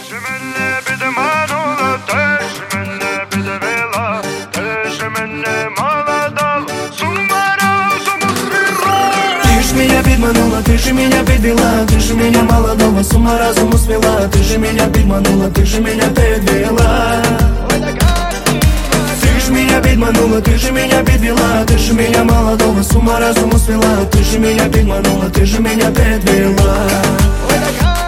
же меня подманула, ты же меня подвела, ты же меня молодал, с ума разуму свела. Ты ж меня подманула, ты же меня подвела, ты же меня молодого с ума разуму свела. Ты же меня подманула, ты же меня подвела. Ты ж меня подманула, ты же меня подвела, ты же меня молодого с ума разуму свела. Ты же меня подманула, ты же меня подвела.